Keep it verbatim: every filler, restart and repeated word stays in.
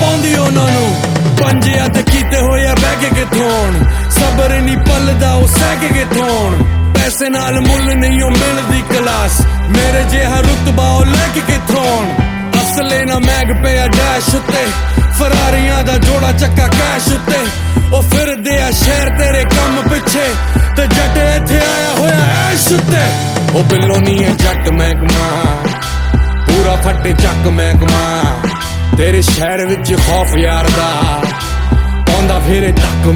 ਆਉਂਦੀ ਉਹਨਾਂ ਨੂੰ ਪੰਜਿਆਂ ਤੇ ਕੀਤੇ ਹੋਏ ਆ ਬਹਿ ਕੇ ਕਿੱਥੋਂ ਆਉਣ ਸਬਰ ਨਹੀਂ ਪਲਦਾ ਉਹ ਸਹਿ ਕੇ ਕਿੱਥੋਂ ਆਉਣ ਪੈਸੇ ਨਾਲ ਮੁੱਲ ਨਹੀਂ ਉਹ ਮਿਲਦੀ ਕਲਾਸ ਮੇਰੇ ਜਿਹਾ ਰੁਤਬਾ ਉਹ ਲੈ ਕੇ ਕਿੱਥੋਂ ਆਉਣ ਅਸਲੇ ਨਾ ਮੈਗ ਪਿਆ ਡੈਸ਼ ਉੱਤੇ ਫਰਾਰੀਆਂ ਦਾ ਜੋੜਾ ਚੱਕਾ ਕੈਸ਼ ਉੱਤੇ ਉਹ ਫਿਰਦੇ ਆ ਸ਼ਹਿਰ ਤੇਰੇ ਕੰਮ ਪਿੱਛੇ ਤੇ ਜੱਟ ਇੱਥੇ ਆਇਆ ਹੋਇਆ ਐਸ਼ ਉੱਤੇ ਉਹ ਬਿੱਲੋ ਨਹੀਂ ਹੈ ਜੱਟ ਮਹਿਕਮਾ ਪੂਰਾ ਫੱਟੇ ਚੱਕ ਮਹਿਕਮਾ ਤੇਰੇ ਸ਼ਹਿਰ ਵਿੱਚ ਖੌਫ ਯਾਰ ਦਾ ਆਉਂਦਾ ਫਿਰੇ ਤੱਕ